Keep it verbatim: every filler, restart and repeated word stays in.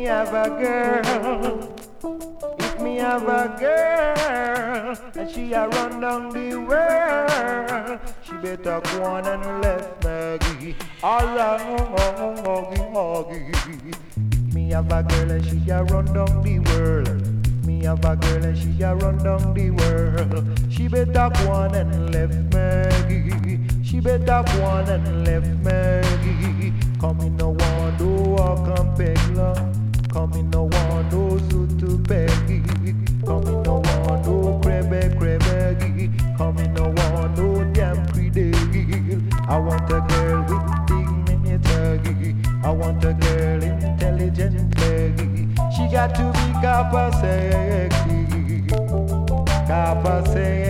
me have a girl, if me have a girl, and she a run down the world, she better go on and left Maggie. Alright, if me have a girl and she a run down the world, me have a girl and she a run down the world, she better go on and left Maggie. She better go on and left Maggie. Come in no one do walk and peg love. Come in no one do suit to peggy. Come in no one do crebe crebe. Come in no one do damn pretty. I want a girl with dignity. I want a girl intelligent leggy. She got to be copper sexy. Copper sexy.